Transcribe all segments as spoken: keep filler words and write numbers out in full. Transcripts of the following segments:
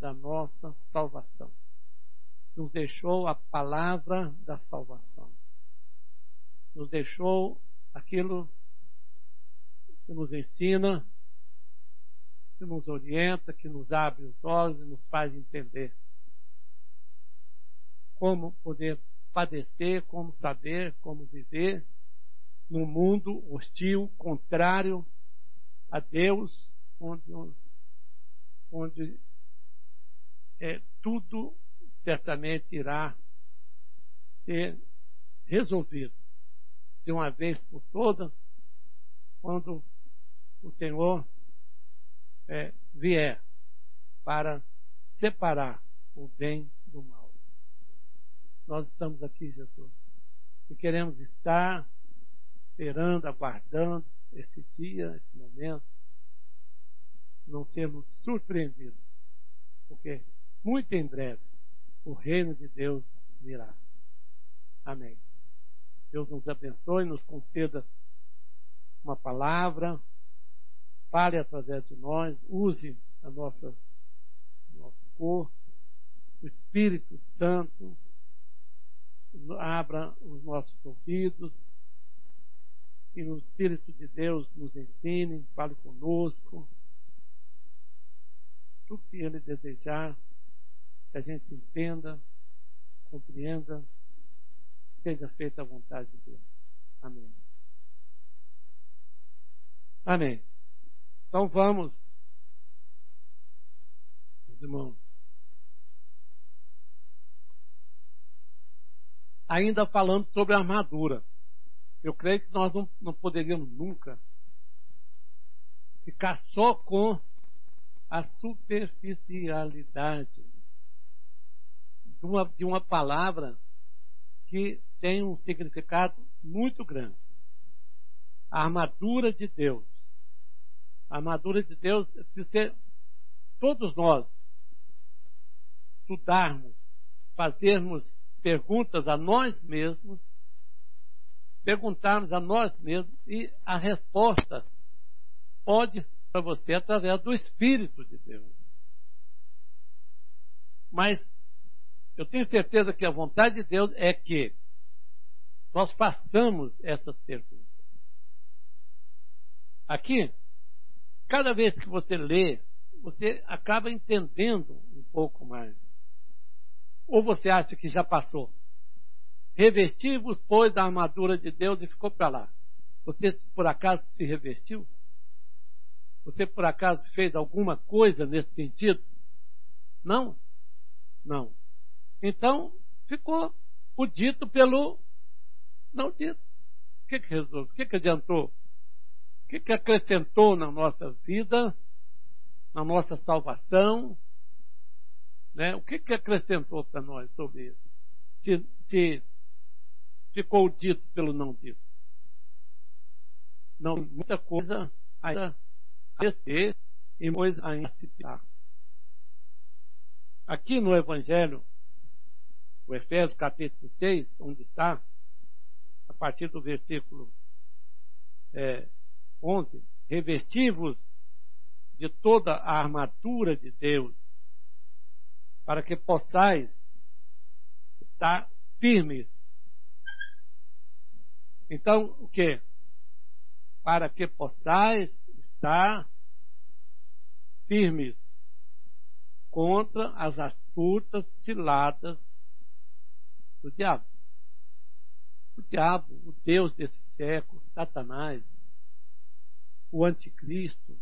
da nossa salvação. Nos deixou a palavra da salvação. Nos deixou aquilo que nos ensina, que nos orienta, que nos abre os olhos e nos faz entender como poder padecer, como saber, como viver num mundo hostil, contrário a Deus, onde, onde é, tudo certamente irá ser resolvido de uma vez por todas, quando o Senhor é, vier para separar o bem do mal. Nós estamos aqui, Jesus, e queremos estar esperando, aguardando esse dia, esse momento, não sermos surpreendidos, porque muito em breve o reino de Deus virá. Amém. Deus nos abençoe, nos conceda uma palavra, fale através de nós, use a nossa, nosso corpo, o Espírito Santo, abra os nossos ouvidos e o Espírito de Deus nos ensine, fale conosco, tudo que Ele desejar, que a gente entenda, compreenda, seja feita a vontade de Deus. Amém. Amém. Então vamos, meus irmãos. Ainda falando sobre a armadura. Eu creio que nós não, não poderíamos nunca ficar só com a superficialidade de uma, de uma palavra que tem um significado muito grande. A armadura de Deus. A armadura de Deus precisa ser, todos nós estudarmos, fazermos perguntas a nós mesmos, perguntarmos a nós mesmos, e a resposta pode para você através do Espírito de Deus. Mas eu tenho certeza que a vontade de Deus é que nós façamos essas perguntas. Aqui, cada vez que você lê, você acaba entendendo um pouco mais. Ou você acha que já passou? Revesti-vos, pois, da armadura de Deus, e ficou para lá. Você, por acaso, se revestiu? Você, por acaso, fez alguma coisa nesse sentido? Não? Não. Então, ficou o dito pelo não dito. O que, que resolveu? O que, que adiantou? O que, que acrescentou na nossa vida, na nossa salvação? Né? O que, que acrescentou para nós sobre isso? Se, se ficou dito pelo não dito. Não, muita coisa ainda a ter e coisa ainda a se tirar. Aqui no Evangelho, o Efésios capítulo seis, onde está, a partir do versículo é, onze, revesti-vos de toda a armadura de Deus, para que possais estar firmes. Então, o que? Para que possais estar firmes contra as astutas ciladas do diabo. O diabo, o Deus desse século, Satanás, o anticristo,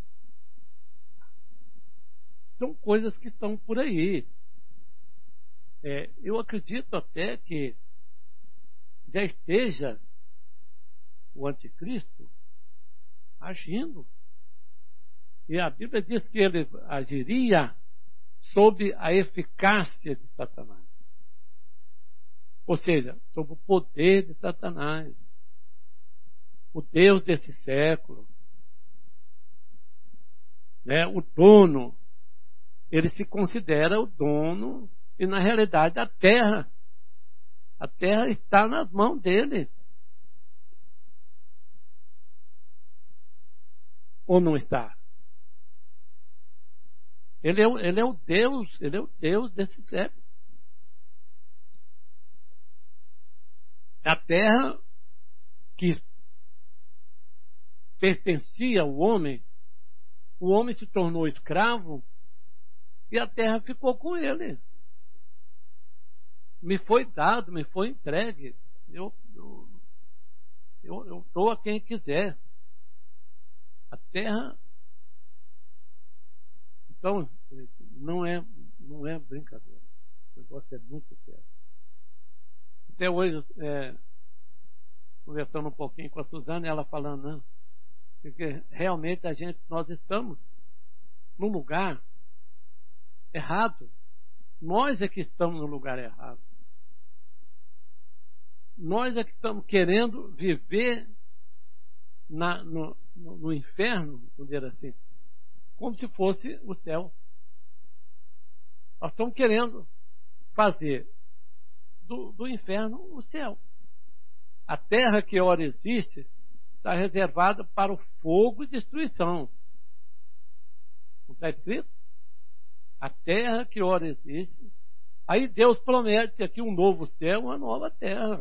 são coisas que estão por aí. É, eu acredito até que já esteja o anticristo agindo. E a Bíblia diz que ele agiria sob a eficácia de Satanás. Ou seja, sob o poder de Satanás. O Deus desse século. Né? O dono. Ele se considera o dono e, na realidade, a terra. A terra está nas mãos dele. Ou não está? Ele é, o- ele é o Deus, ele é o Deus desse século. A terra que pertencia ao homem, o homem se tornou escravo e a terra ficou com ele. Me foi dado, me foi entregue. Eu, eu, eu, eu dou a quem quiser. A terra. Então, gente, não é, não é brincadeira. O negócio é muito sério. Até hoje, é, conversando um pouquinho com a Suzana, ela falando, né? Porque realmente a gente, nós estamos num lugar errado. Nós é que estamos no lugar errado. Nós é que estamos querendo viver na, no, no, no inferno, vamos dizer assim, como se fosse o céu. Nós estamos querendo fazer do, do inferno o céu. A terra que ora existe está reservada para o fogo e destruição. Não está escrito? A terra que ora existe. Aí Deus promete aqui um novo céu, uma nova terra.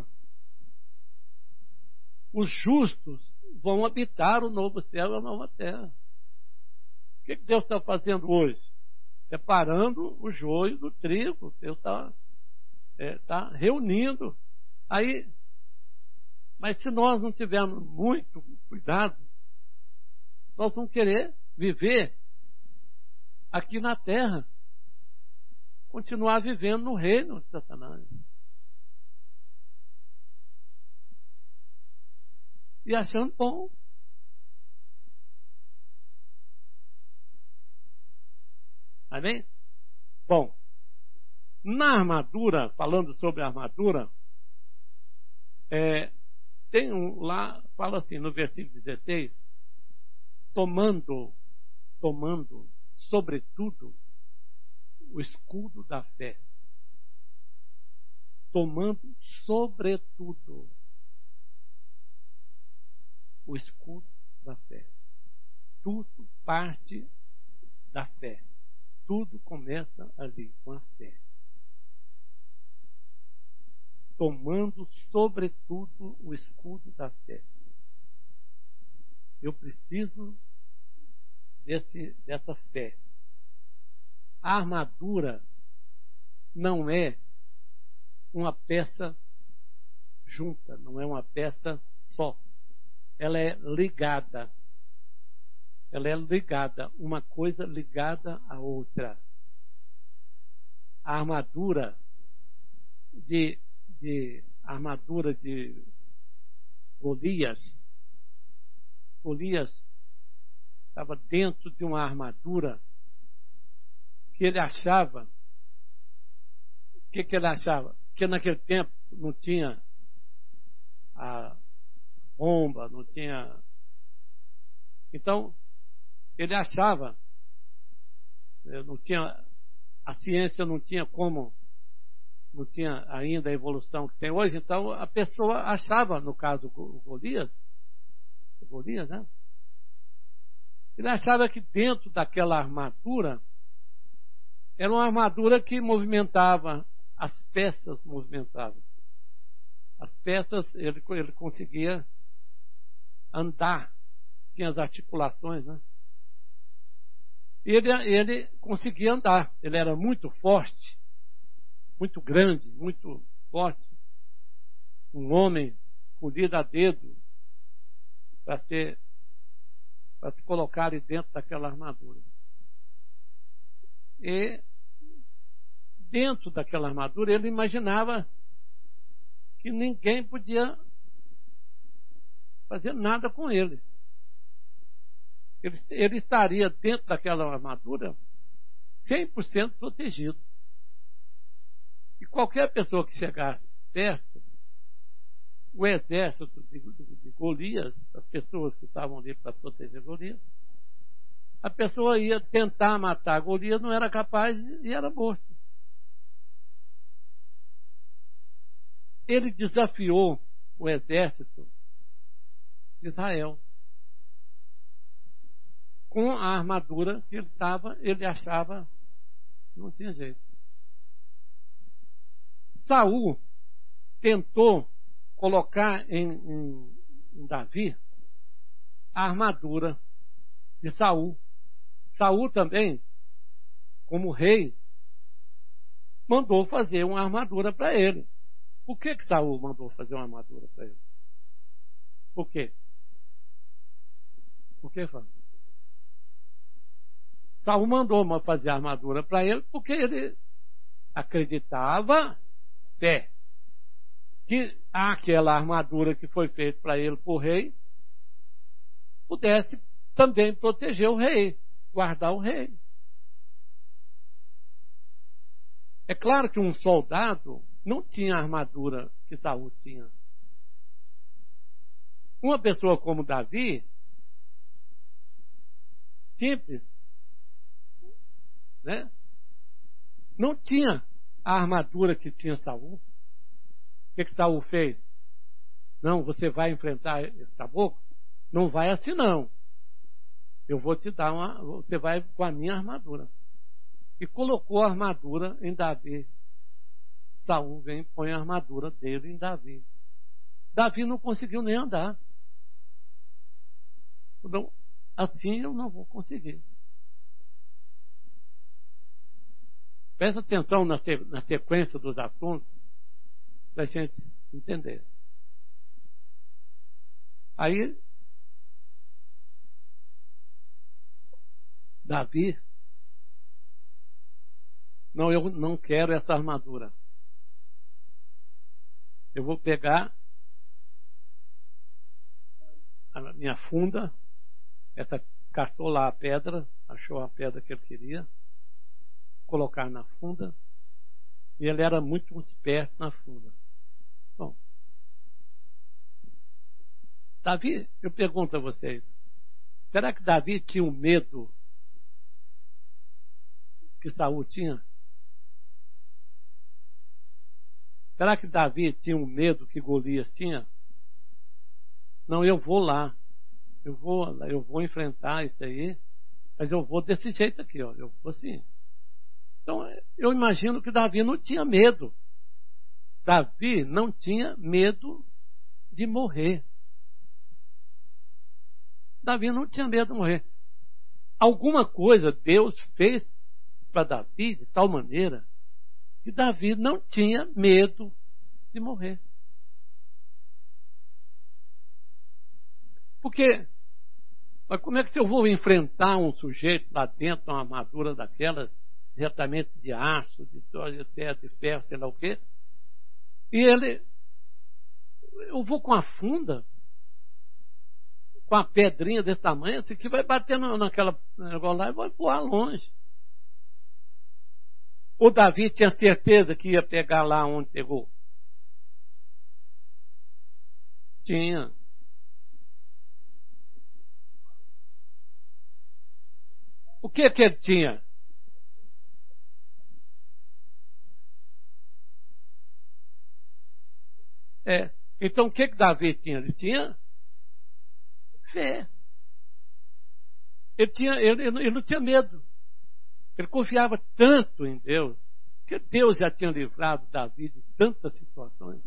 Os justos vão habitar o novo céu e a nova terra. O que Deus está fazendo hoje? Separando o joio do trigo. Deus está é, tá reunindo. Aí, mas se nós não tivermos muito cuidado, nós vamos querer viver aqui na terra, continuar vivendo no reino de Satanás. E achando bom. Amém? Bom, na armadura, falando sobre a armadura, é, tem um lá, fala assim no versículo dezesseis, tomando, tomando, sobretudo, o escudo da fé. Tomando, sobretudo, o escudo da fé. Tudo parte da fé. Tudo começa ali, com a fé. Tomando, sobretudo, o escudo da fé. Eu preciso desse, dessa fé. A armadura não é uma peça junta, não é uma peça só. Ela é ligada. Ela é ligada, uma coisa ligada à outra. A armadura de, de a armadura de Golias, Golias estava dentro de uma armadura que ele achava, o que, que ele achava? Que naquele tempo não tinha a bomba, não tinha. Então, ele achava, não tinha, a ciência não tinha como, não tinha ainda a evolução que tem hoje, então a pessoa achava, no caso do Golias, Golias, né? Ele achava que dentro daquela armadura era uma armadura que movimentava, as peças movimentavam. As peças, ele, ele conseguia andar, tinha as articulações, né? Ele, ele conseguia andar, ele era muito forte, muito grande, muito forte. Um homem escolhido a dedo para ser, para se colocar ali dentro daquela armadura. E dentro daquela armadura ele imaginava que ninguém podia fazer nada com ele. Ele, ele estaria dentro daquela armadura cem por cento protegido. E qualquer pessoa que chegasse perto, o exército de, de, de Golias, as pessoas que estavam ali para proteger Golias, a pessoa ia tentar matar Golias, não era capaz e era morto. Ele desafiou o exército de Israel com a armadura que ele estava, ele achava que não tinha jeito. Saul tentou colocar em, em, em Davi a armadura de Saul. Saul também, como rei, mandou fazer uma armadura para ele. Por que que Saul mandou fazer uma armadura para ele? Por quê? Por que, Fábio? Saul mandou fazer a armadura para ele porque ele acreditava, fé, que aquela armadura que foi feita para ele por rei pudesse também proteger o rei, guardar o rei. É claro que um soldado não tinha a armadura que Saul tinha. Uma pessoa como Davi, simples, né? Não tinha a armadura que tinha Saul. O que, que Saul fez? Não, você vai enfrentar esse caboclo? Não vai assim não. Eu vou te dar uma. Você vai com a minha armadura. E colocou a armadura em Davi. Saul vem e põe a armadura dele em Davi. Davi não conseguiu nem andar. Então, assim eu não vou conseguir. Presta atenção na, na sequência dos assuntos para a gente entender. Aí, Davi, não, eu não quero essa armadura. Eu vou pegar a minha funda, essa castou lá a pedra, achou a pedra que ele queria, colocar na funda, e ele era muito esperto na funda. Bom, Davi, eu pergunto a vocês, será que Davi tinha o medo que Saul tinha? Será que Davi tinha o medo que Golias tinha? Não, eu vou lá, eu vou, eu vou enfrentar isso aí, mas eu vou desse jeito aqui, ó, eu vou assim. Então, eu imagino que Davi não tinha medo. Davi não tinha medo de morrer. Davi não tinha medo de morrer. Alguma coisa Deus fez para Davi de tal maneira que Davi não tinha medo de morrer. Porque, mas como é que se eu vou enfrentar um sujeito lá dentro de uma armadura daquela, diretamente de aço, de terra, de ferro, sei lá o quê, e ele, eu vou com a funda, com a pedrinha desse tamanho, assim, que vai bater naquela negócio lá e vai voar longe. O Davi tinha certeza que ia pegar lá onde pegou? Tinha. O que que ele tinha? É. Então o que que Davi tinha? Ele tinha fé. Ele, tinha, ele, ele não tinha medo. Ele confiava tanto em Deus, que Deus já tinha livrado Davi de tantas situações.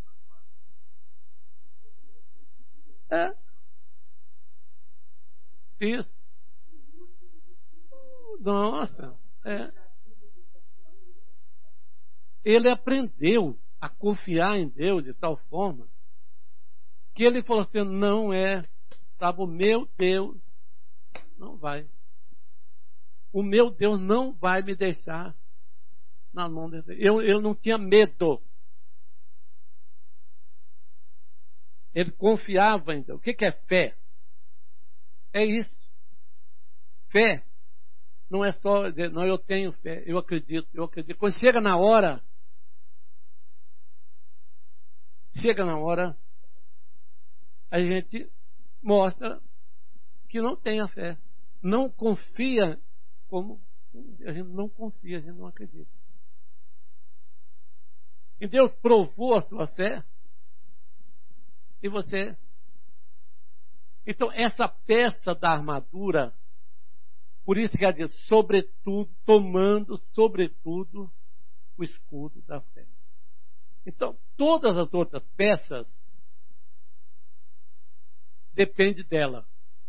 É. Isso. Nossa. É. Ele aprendeu a confiar em Deus de tal forma que ele falou assim, não é, sabe, o meu Deus não vai. O meu Deus não vai me deixar na mão dele. Eu, eu não tinha medo. Ele confiava em Deus. O que, que é fé? É isso. Fé não é só dizer, não, eu tenho fé, eu acredito, eu acredito. Quando chega na hora, chega na hora, a gente mostra que não tem a fé. Não confia. Como a gente não confia, a gente não acredita. E Deus provou a sua fé. E você. Então, essa peça da armadura Por isso que ela diz, sobretudo, tomando, sobretudo, o escudo da fé. Então, todas as outras peças dependem dela.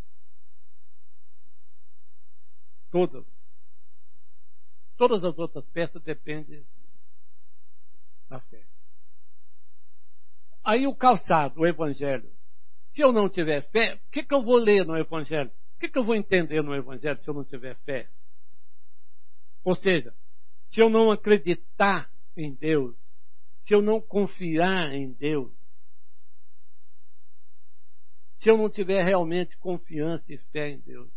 Todas. Todas as outras peças dependem da fé. Aí o calçado, o Evangelho. Se eu não tiver fé, o que, que eu vou ler no Evangelho? O que, que eu vou entender no Evangelho se eu não tiver fé? Ou seja, se eu não acreditar em Deus, se eu não confiar em Deus, se eu não tiver realmente confiança e fé em Deus.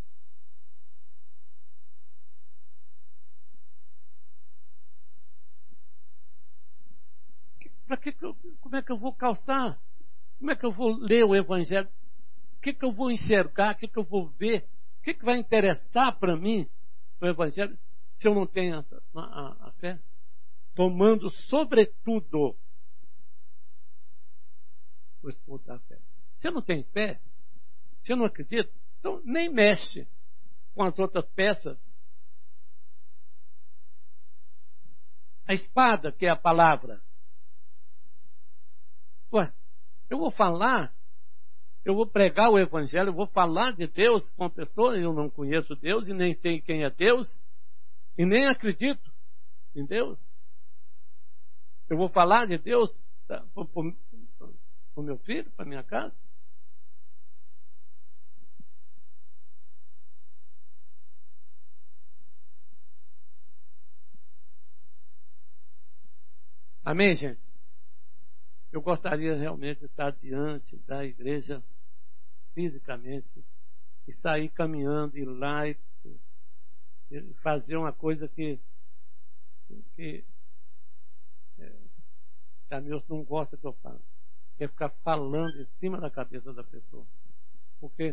Para que que eu, como é que eu vou calçar? Como é que eu vou ler o Evangelho? O que, que eu vou enxergar? O que, que eu vou ver? O que, que vai interessar para mim no Evangelho se eu não tenho a, a, a fé? Tomando, sobretudo, o escudo da fé. Se eu não tenho fé, se eu não acredito, então nem mexe com as outras peças. A espada, que é a palavra. Ué, eu vou falar, eu vou pregar o Evangelho, eu vou falar de Deus com uma pessoa, eu não conheço Deus e nem sei quem é Deus, e nem acredito em Deus. Eu vou falar de Deus para o meu filho, para a minha casa. Amém, gente? Eu gostaria realmente de estar diante da igreja fisicamente e sair caminhando, ir lá e, e fazer uma coisa que, que é, Camilo não gosta que eu faça. É ficar falando em cima da cabeça da pessoa. Porque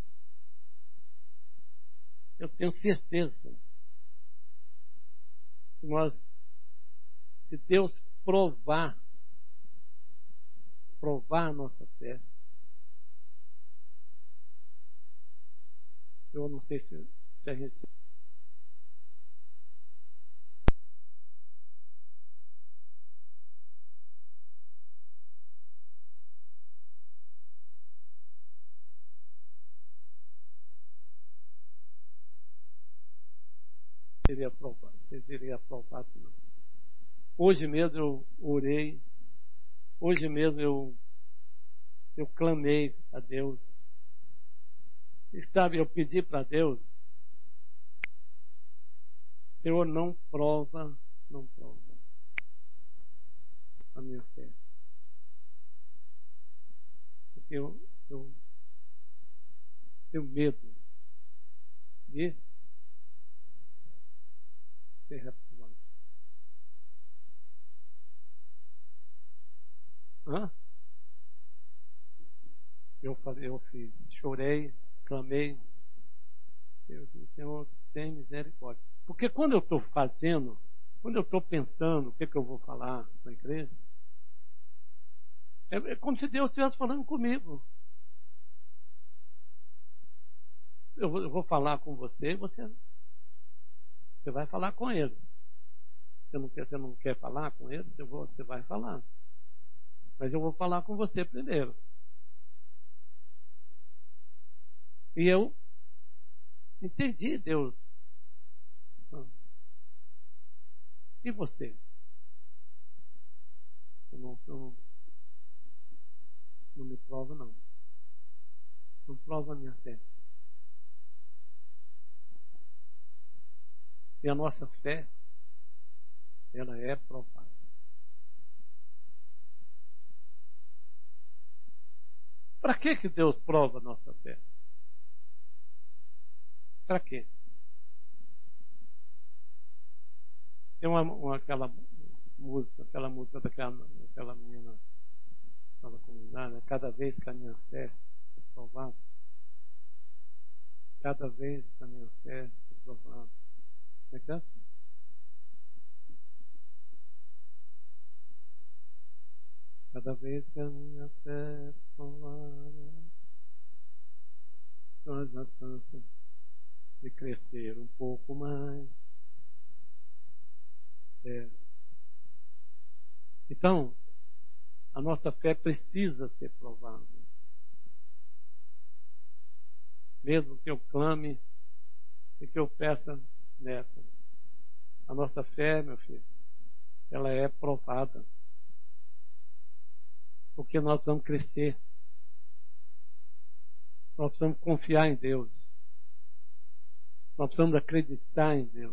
eu tenho certeza que nós, se Deus provar, provar a nossa fé, eu não sei se, se a gente seria aprovado, vocês iriam aprovar não. Hoje mesmo eu orei, hoje mesmo eu, eu clamei a Deus. E sabe, eu pedi para Deus, Senhor, não prova, não prova a minha fé. Porque eu, eu tenho medo de ser reprovado. Hã? Eu, eu fiz, chorei, clamei. Eu disse, Senhor, tem misericórdia. Porque quando eu estou fazendo, quando eu estou pensando o que, que eu vou falar na igreja, é, é como se Deus estivesse falando comigo. Eu vou, eu vou falar com você e você, você vai falar com ele. Você não quer, você não quer falar com ele, você, vou, você vai falar. Mas eu vou falar com você primeiro. E eu entendi Deus. E você? Eu não, eu não, não me prova, não. Não prova a minha fé. E a nossa fé, ela é provada. Para que que Deus prova a nossa fé? Para quê? Tem uma, uma, aquela música, aquela música daquela, daquela menina, aquela comunidade, né? Cada vez que a minha fé é provada, cada vez que a minha fé é provada. Como é que é? Cada vez que a minha fé é provada, nós a santa. de crescer um pouco mais. É. Então, a nossa fé precisa ser provada. Mesmo que eu clame e que eu peça neto. A nossa fé, meu filho, ela é provada. Porque nós precisamos crescer. Nós precisamos confiar em Deus. Nós precisamos acreditar em Deus.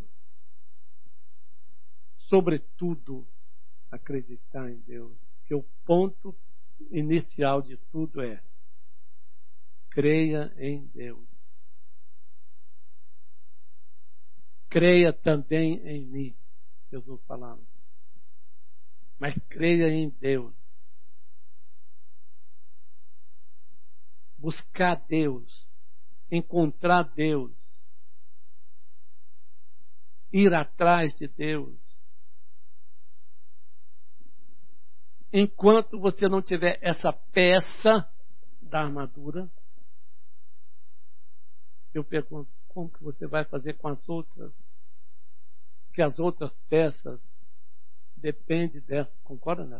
Sobretudo, acreditar em Deus. Porque o ponto inicial de tudo é: creia em Deus. Creia também em mim, Jesus falava. Mas creia em Deus. Buscar Deus, encontrar Deus, ir atrás de Deus. Enquanto você não tiver essa peça da armadura, eu pergunto, como que você vai fazer com as outras? Porque as outras peças dependem dessa, concorda, né?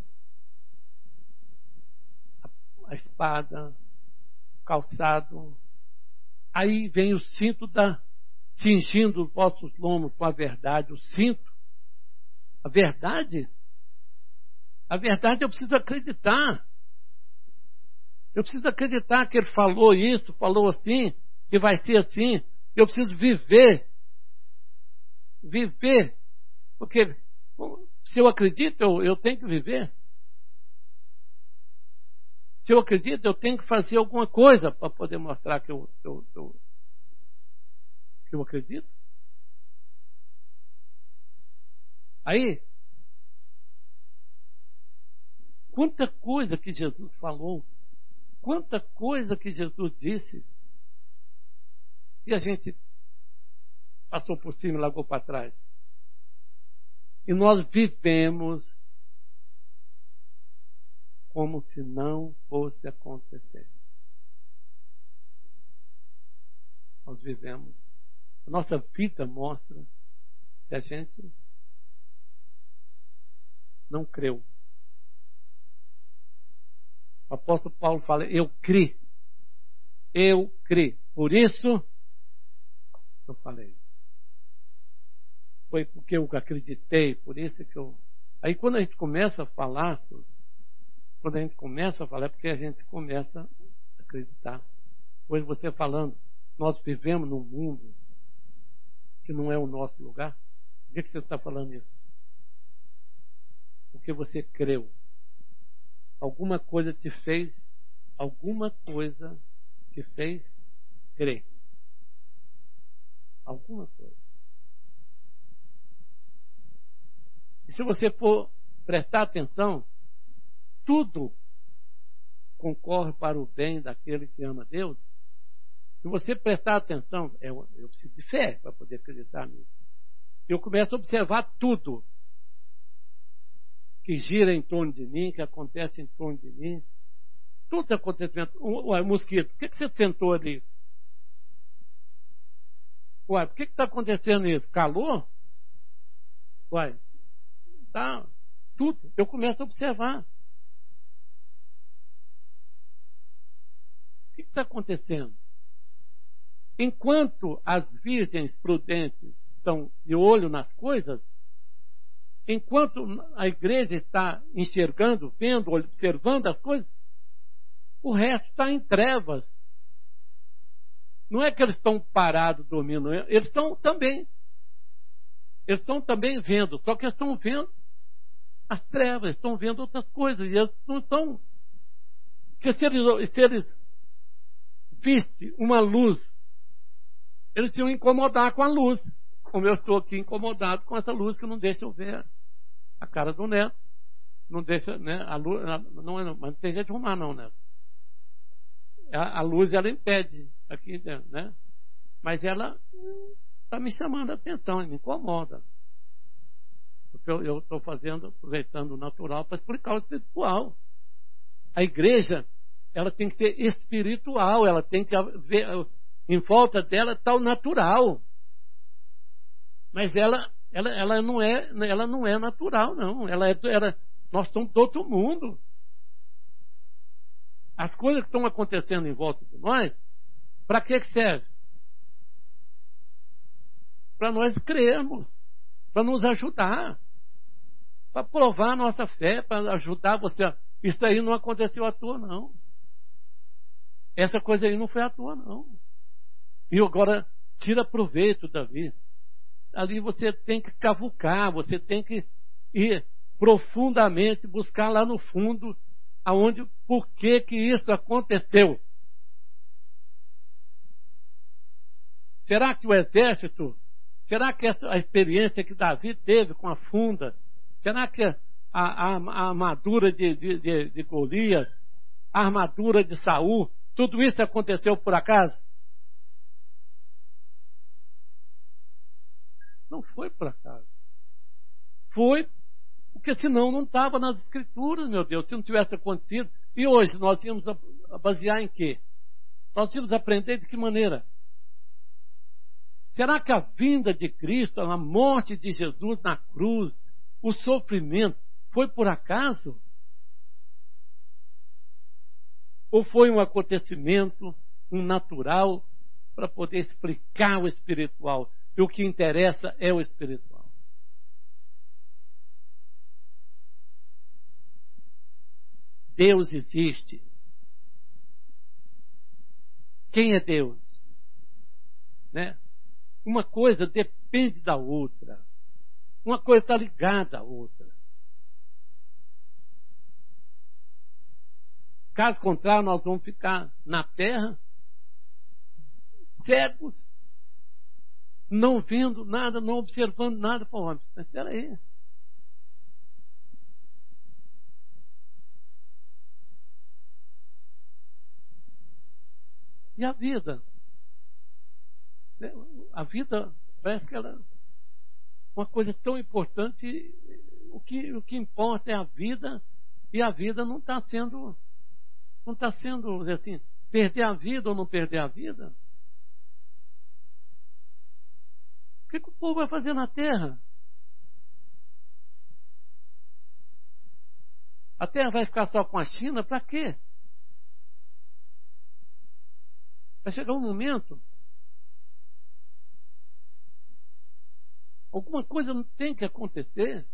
A, a espada, o calçado, aí vem o cinto da, cingindo os vossos lombos com a verdade, o cinto, a verdade, a verdade eu preciso acreditar, eu preciso acreditar que ele falou isso, falou assim, que vai ser assim. Eu preciso viver. Viver. Porque se eu acredito, eu, eu tenho que viver. Se eu acredito, eu tenho que fazer alguma coisa para poder mostrar que eu, eu, eu, que eu acredito. Aí, quanta coisa que Jesus falou, quanta coisa que Jesus disse, e a gente passou por cima e largou para trás. E nós vivemos como se não fosse acontecer. Nós vivemos. A nossa vida mostra que a gente não creu. O apóstolo Paulo fala, eu criei. Eu criei. Por isso, eu falei. Foi porque eu acreditei, por isso que eu... Aí quando a gente começa a falar, quando a gente começa a falar, é porque a gente começa a acreditar. Hoje você falando, nós vivemos num mundo que não é o nosso lugar. Por que você está falando isso? Porque você creu. Alguma coisa te fez, alguma coisa te fez crer. Alguma coisa. E se você for prestar atenção, tudo concorre para o bem daquele que ama Deus. Se você prestar atenção, eu, eu preciso de fé para poder acreditar nisso. Eu começo a observar tudo que gira em torno de mim, que acontece em torno de mim. Tudo acontecimento. Ué, mosquito, por que, que você sentou ali? Ué, por que está acontecendo isso? Calor? Ué, tá tudo. Eu começo a observar. O que está acontecendo? Enquanto as virgens prudentes estão de olho nas coisas, enquanto a igreja está enxergando, vendo, observando as coisas, o resto está em trevas. Não é que eles estão parados dormindo, eles estão também. Eles estão também vendo, só que eles estão vendo as trevas, estão vendo outras coisas, e eles não estão. Porque se eles, se eles vissem uma luz, eles iam incomodar com a luz, como eu estou aqui incomodado com essa luz que não deixa eu ver a cara do neto. Não deixa, né? A luz, não, não, mas não tem jeito de arrumar, não, neto. A, a luz, ela impede aqui dentro, né? Mas ela está me chamando a atenção, me incomoda. Porque eu estou fazendo, aproveitando o natural para explicar o espiritual. A igreja, ela tem que ser espiritual, ela tem que ver, Em volta dela está o natural. Mas ela, ela, ela, não é, ela não é natural, não. Ela é, ela, nós estamos do outro mundo. As coisas que estão acontecendo em volta de nós, para que que serve? Para nós crermos, para nos ajudar, para provar a nossa fé, para ajudar você. Isso aí não aconteceu à toa, não. Essa coisa aí não foi à toa, não. E agora, tira proveito, Davi. Ali você tem que cavucar, você tem que ir profundamente, buscar lá no fundo, aonde, por que que isso aconteceu. Será que o exército, será que essa, a experiência que Davi teve com a funda, será que a, a, a armadura de, de, de, de Golias, a armadura de Saul, tudo isso aconteceu por acaso? Não foi por acaso. Foi porque senão não estava nas escrituras, meu Deus, se não tivesse acontecido. E hoje nós íamos basear em quê? Nós íamos aprender de que maneira? Será que a vinda de Cristo, a morte de Jesus na cruz, o sofrimento, foi por acaso? Ou foi um acontecimento, um natural, para poder explicar o espiritual? E o que interessa é o espiritual. Deus existe. Quem é Deus? Né? Uma coisa depende da outra. Uma coisa está ligada à outra. Caso contrário, nós vamos ficar na terra cegos, não vendo nada, não observando nada. Pô, mas espera aí. E a vida? A vida parece que ela é uma coisa tão importante. O que, o que importa é a vida, e a vida não está sendo, não está sendo, assim, perder a vida ou não perder a vida. O que, que o povo vai fazer na terra? A terra vai ficar só com a China? Para quê? Vai chegar um momento, alguma coisa não tem que acontecer.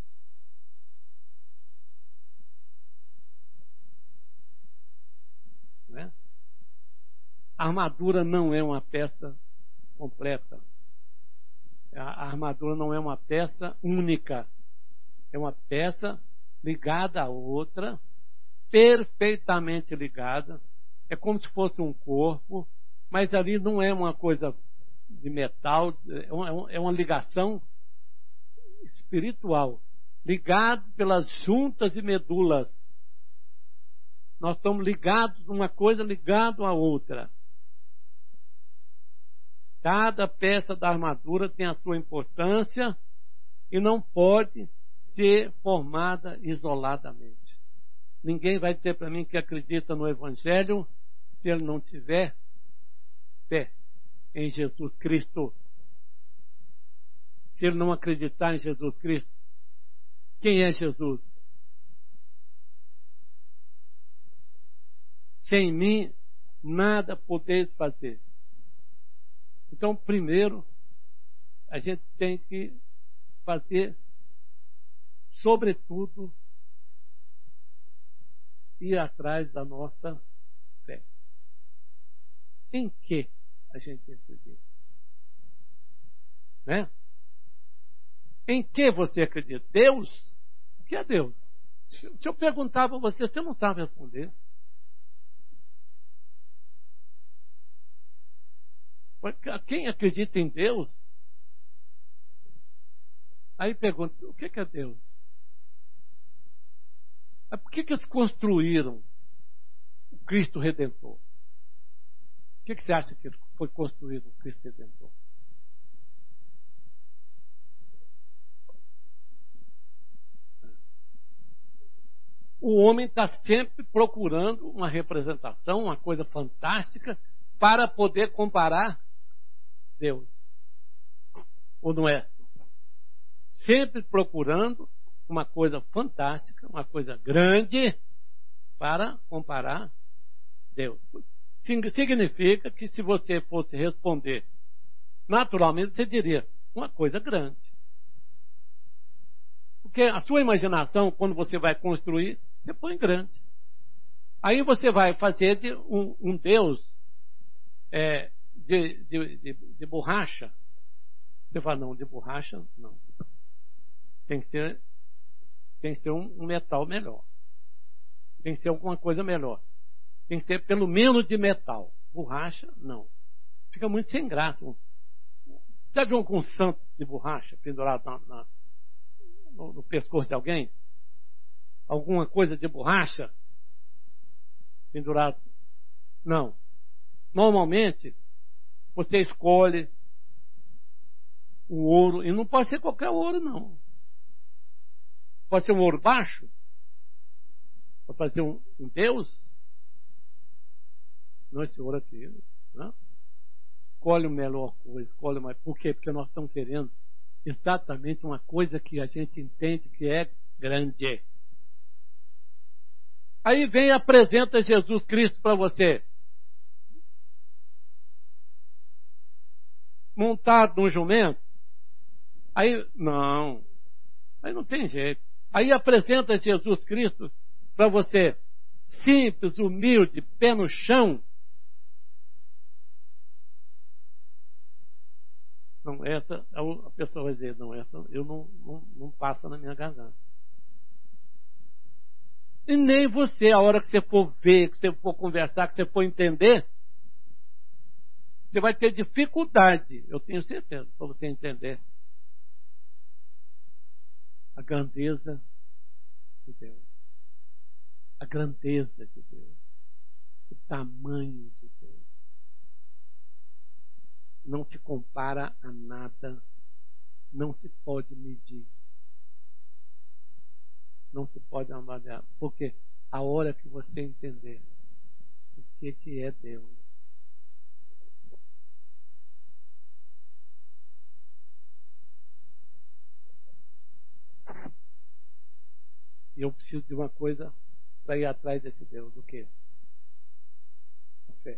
Não é? A armadura não é uma peça completa. A armadura não é uma peça única. É uma peça ligada à outra, perfeitamente ligada. É como se fosse um corpo, mas ali não é uma coisa de metal, é uma, é uma ligação espiritual, ligado pelas juntas e medulas. Nós estamos ligados, uma coisa ligada à outra. Cada peça da armadura tem a sua importância e não pode ser formada isoladamente. Ninguém vai dizer para mim que acredita no Evangelho se ele não tiver fé em Jesus Cristo. Se ele não acreditar em Jesus Cristo. Quem é Jesus? Sem mim, nada podeis fazer. Então, primeiro, a gente tem que fazer, sobretudo, ir atrás da nossa fé. Em que a gente acredita? Né? Em que você acredita? Deus? O que é Deus? Se eu perguntar para você, você não sabe responder. Quem acredita em Deus? Aí pergunta, o que é Deus? Por que, que eles construíram o Cristo Redentor? Por que, que você acha que foi construído o Cristo Redentor? O homem está sempre procurando uma representação, uma coisa fantástica, para poder comparar Deus. Ou não é? Sempre procurando uma coisa fantástica, uma coisa grande, para comparar Deus. Significa que se você fosse responder naturalmente, você diria uma coisa grande. Porque a sua imaginação, quando você vai construir, você põe grande. Aí você vai fazer de um, um Deus é, de, de, de, de borracha. Você fala, não, de borracha, não. Tem que ser, tem que ser um, um metal melhor. Tem que ser alguma coisa melhor. Tem que ser pelo menos de metal. Borracha, não. Fica muito sem graça. Já viu algum santo de borracha pendurado na, na, no, no pescoço de alguém? Alguma coisa de borracha pendurado? Não. Normalmente, você escolhe o ouro, e não pode ser qualquer ouro, não. Pode ser um ouro baixo, para fazer um, um Deus. Não esse ouro aqui, não. Escolhe o melhor coisa, escolhe mais. Por quê? Porque nós estamos querendo exatamente uma coisa que a gente entende que é grande. Aí vem e apresenta Jesus Cristo para você. Montado num jumento. Aí, não. Aí não tem jeito. Aí apresenta Jesus Cristo para você. Simples, humilde, pé no chão. Não, essa, a pessoa vai dizer, não, essa eu não, não, não passa na minha garganta. E nem você, a hora que você for ver, que você for conversar, que você for entender, você vai ter dificuldade, eu tenho certeza, para você entender a grandeza de Deus. A grandeza de Deus. O tamanho de Deus. Não se compara a nada, não se pode medir, não se pode avaliar, porque a hora que você entender o que, que é Deus, e eu preciso de uma coisa para ir atrás desse Deus, o quê? A fé.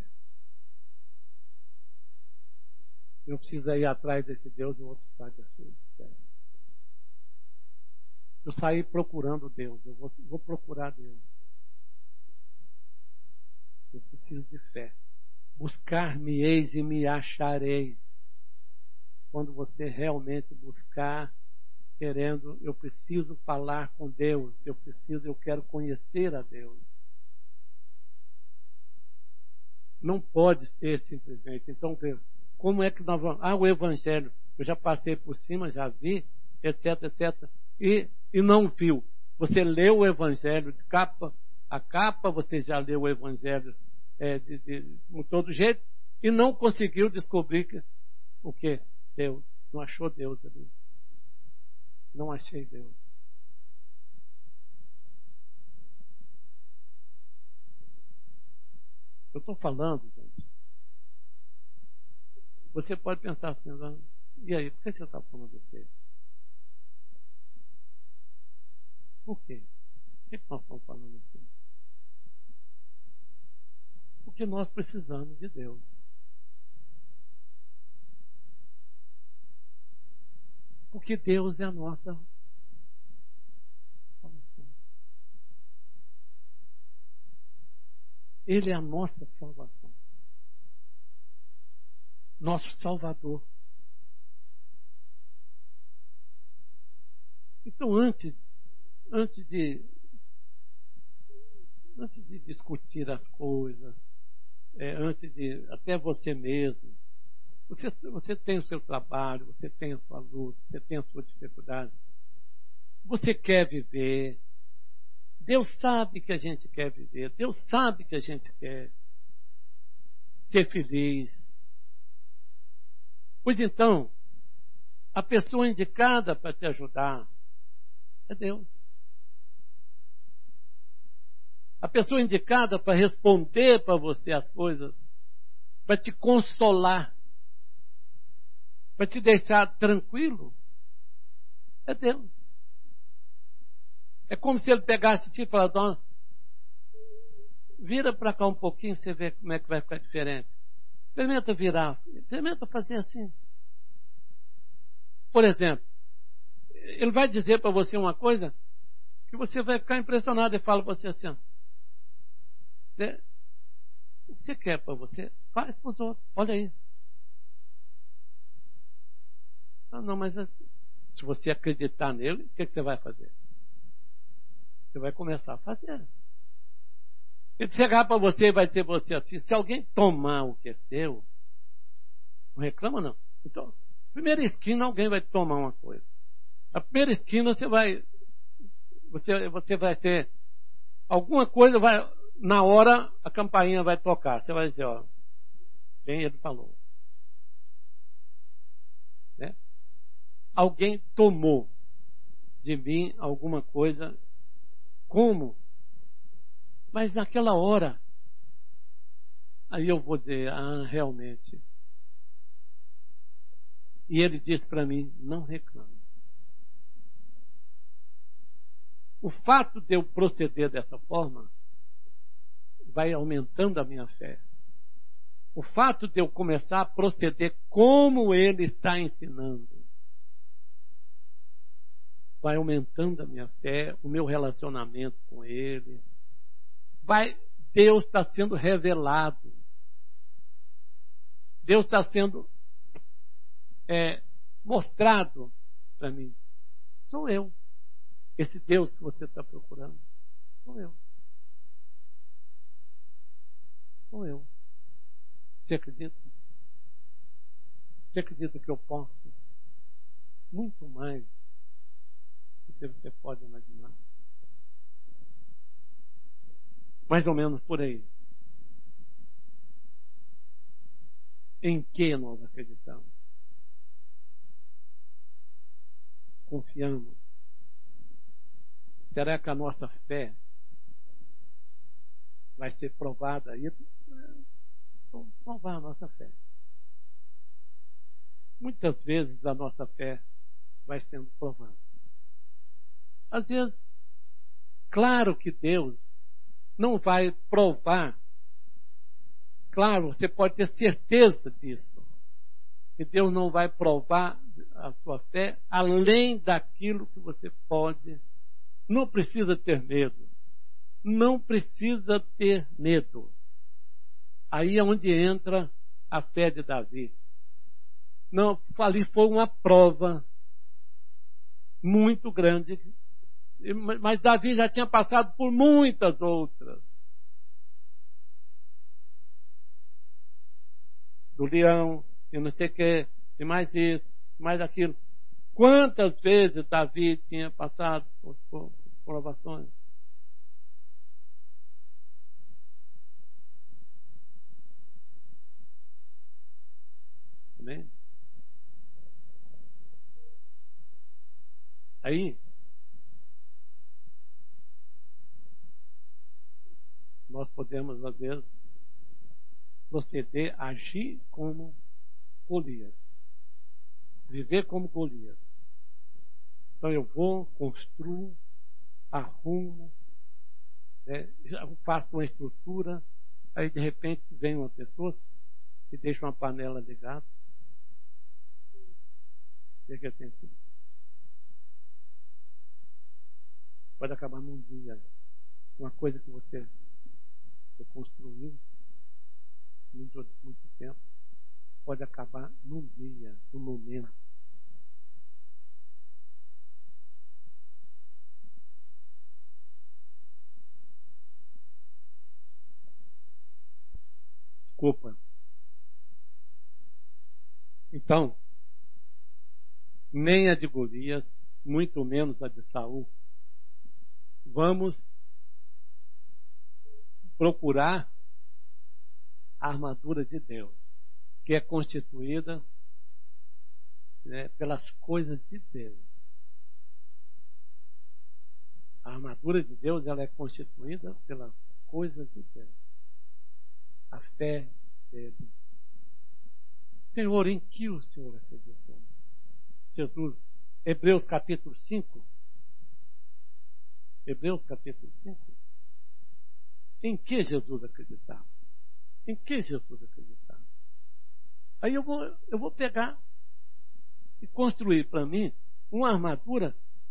Eu preciso ir atrás desse Deus, eu vou precisar de fé. Eu saí procurando Deus, eu vou, vou procurar Deus. Eu preciso de fé. Buscar-me-eis e me achareis. Quando você realmente buscar, querendo, eu preciso falar com Deus, eu preciso, eu quero conhecer a Deus. Não pode ser simplesmente. Então, como é que nós vamos... Ah, o Evangelho, eu já passei por cima, já vi, etc, etc. E, e não viu. Você leu o Evangelho de capa a capa, você já leu o Evangelho é, de, de, de todo jeito, e não conseguiu descobrir que, o que? Deus. Não achou Deus ali. Não achei Deus. Eu estou falando, gente. Você pode pensar assim, e aí, por que você está falando você? Por quê? Por que nós estamos falando assim? Porque nós precisamos de Deus. Porque Deus é a nossa salvação. Ele é a nossa salvação. Nosso Salvador. Então, antes, antes de, antes de discutir as coisas, é, antes de, até você mesmo, você, você tem o seu trabalho, você tem a sua luta, você tem a sua dificuldade, você quer viver, Deus sabe que a gente quer viver, Deus sabe que a gente quer ser feliz. Pois então, a pessoa indicada para te ajudar é Deus. A pessoa indicada para responder para você as coisas para te consolar, para te deixar tranquilo, é Deus. É como se Ele pegasse ti e falasse: ó, vira para cá um pouquinho, você vê como é que vai ficar diferente. Experimenta virar, experimenta fazer assim. Por exemplo, Ele vai dizer para você uma coisa que você vai ficar impressionado e fala para você assim: ó, né? O que você quer para você, faz para os outros. Olha aí. Ah, não, mas se você acreditar nele, o que, que você vai fazer? Você vai começar a fazer. Ele chegar para você e vai dizer para você assim: se alguém tomar o que é seu, não reclama não. Então, primeira esquina alguém vai tomar uma coisa. A primeira esquina você vai, você, você vai ser, alguma coisa vai, na hora a campainha vai tocar. Você vai dizer: ó, bem ele falou. Né? Alguém tomou de mim alguma coisa. Como? Mas naquela hora, aí eu vou dizer: ah, realmente. E ele disse para mim: não reclame. O fato de eu proceder dessa forma vai aumentando a minha fé. O fato de eu começar a proceder como ele está ensinando vai aumentando a minha fé, o meu relacionamento com ele. Vai, Deus está sendo revelado. Deus está sendo é, mostrado para mim. Sou eu. Esse Deus que você está procurando. Sou eu. Sou eu. Você acredita? Você acredita que eu posso muito mais do que você pode imaginar? Mais ou menos por aí. Em que nós acreditamos? Confiamos? Será que a nossa fé vai ser provada aí? Vamos provar a nossa fé. Muitas vezes a nossa fé vai sendo provada. Às vezes, claro que Deus não vai provar. Claro, você pode ter certeza disso. Que Deus não vai provar a sua fé além daquilo que você pode. Não precisa ter medo. Não precisa ter medo. Aí é onde entra a fé de Davi. Não, ali foi uma prova muito grande. Mas Davi já tinha passado por muitas outras. Do leão, e não sei o que, e mais isso, mais aquilo. Quantas vezes Davi tinha passado por, por, por provações? Amém? Aí, nós podemos, às vezes, proceder, agir como Golias. Viver como Golias. Então eu vou, construo, arrumo, né, faço uma estrutura, aí de repente vem uma pessoa que deixa uma panela ligada. O que é que tem aqui? Pode acabar num dia. Uma coisa que você, você construiu muito, muito tempo, pode acabar num dia, num momento. Desculpa. Então, nem a de Golias, muito menos a de Saul, vamos procurar a armadura de Deus, que é constituída, né, pelas coisas de Deus. A armadura de Deus, ela é constituída pelas coisas de Deus. A fé dele, Senhor, em que o Senhor acreditou? Jesus, Hebreus capítulo cinco. Hebreus capítulo cinco. Em que Jesus acreditava? Em que Jesus acreditava? Aí eu vou, eu vou pegar e construir para mim uma armadura,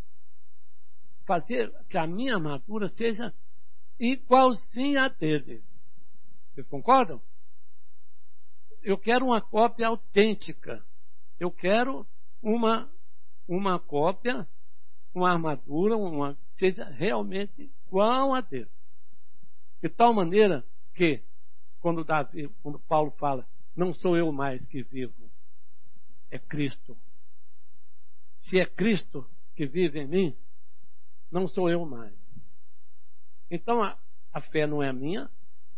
fazer que a minha armadura seja igualzinha a dele. Vocês concordam? Eu quero uma cópia autêntica. Eu quero uma, uma cópia, uma armadura, uma, seja realmente igual a dele. De tal maneira que, quando, Davi, quando Paulo fala, não sou eu mais que vivo, é Cristo. Se é Cristo que vive em mim, não sou eu mais. Então a, a fé não é minha,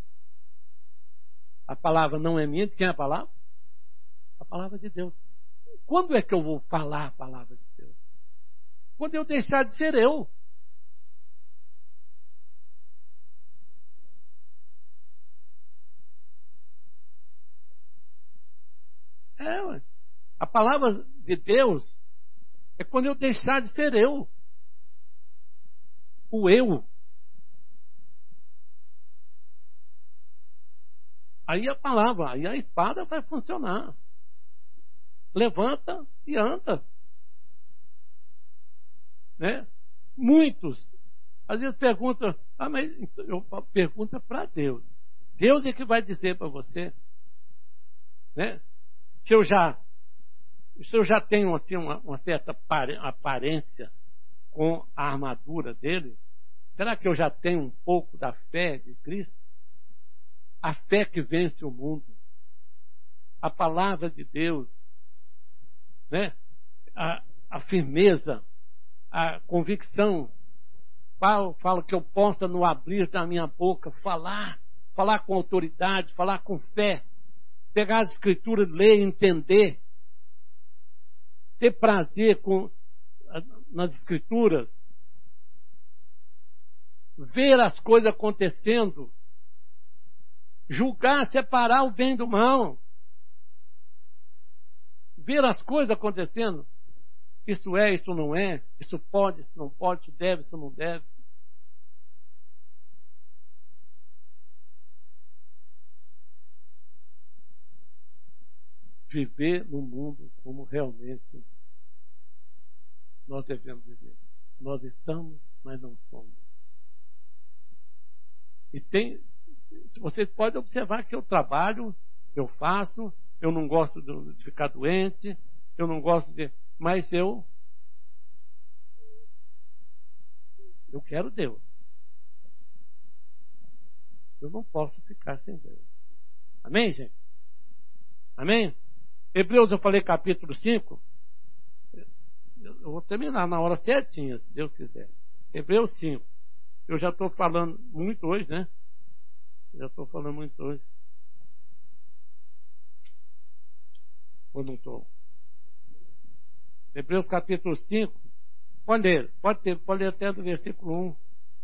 a palavra não é minha. De quem é a palavra? A palavra de Deus. Quando é que eu vou falar a palavra de Deus? Quando eu deixar de ser eu. É, ué. A palavra de Deus é quando eu deixar de ser eu. O eu. Aí a palavra, aí a espada vai funcionar. Levanta e anda. Né? Muitos, às vezes perguntam, ah, mas eu pergunto para Deus. Deus é que vai dizer para você, né? Se eu já, se eu já tenho assim, uma, uma certa aparência com a armadura dele, será que eu já tenho um pouco da fé de Cristo? A fé que vence o mundo, a palavra de Deus, né? a, a firmeza, a convicção. Paulo fala que eu possa, no abrir da minha boca, falar, falar com autoridade, falar com fé, pegar as escrituras, ler, entender, ter prazer com, nas escrituras, ver as coisas acontecendo, julgar, separar o bem do mal, ver as coisas acontecendo. Isso é, isso não é, isso pode, isso não pode, isso deve, isso não deve. Viver no mundo como realmente nós devemos viver. Nós estamos, mas não somos. E tem, você pode observar que eu trabalho, eu faço, eu não gosto de ficar doente, eu não gosto de... Mas eu, eu quero Deus. Eu não posso ficar sem Deus. Amém, gente? Amém? Hebreus, eu falei capítulo cinco. Eu vou terminar na hora certinha, se Deus quiser. Hebreus cinco. Eu já estou falando muito hoje, né? Já estou falando muito hoje. Ou não estou? Hebreus capítulo cinco. Pode ler, pode, ter, pode ler até do versículo um.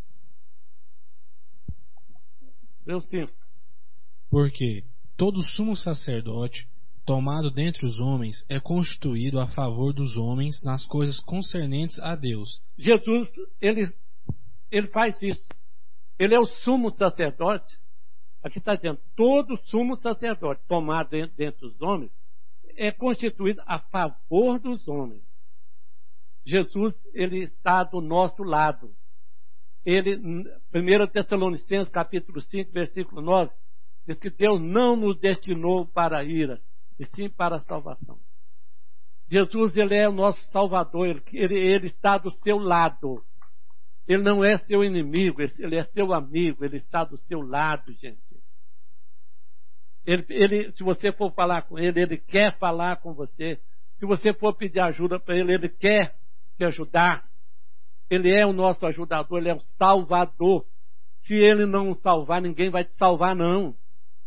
Hebreus cinco. Porque todo sumo sacerdote, tomado dentre os homens, é constituído a favor dos homens nas coisas concernentes a Deus. Jesus, ele, ele faz isso. Ele é o sumo sacerdote. Aqui está dizendo, todo sumo sacerdote tomado dentre, dentre os homens é constituído a favor dos homens. Jesus, ele está do nosso lado. Ele, primeiro Tessalonicenses capítulo cinco, versículo nove, diz que Deus não nos destinou para a ira, e sim para a salvação. Jesus, ele é o nosso Salvador, ele, ele, ele está do seu lado. Ele não é seu inimigo, ele é seu amigo, ele está do seu lado, gente. Ele, ele, se você for falar com ele, ele quer falar com você. Se você for pedir ajuda para ele, ele quer te ajudar. Ele é o nosso ajudador, ele é o salvador. Se ele não o salvar, ninguém vai te salvar, não.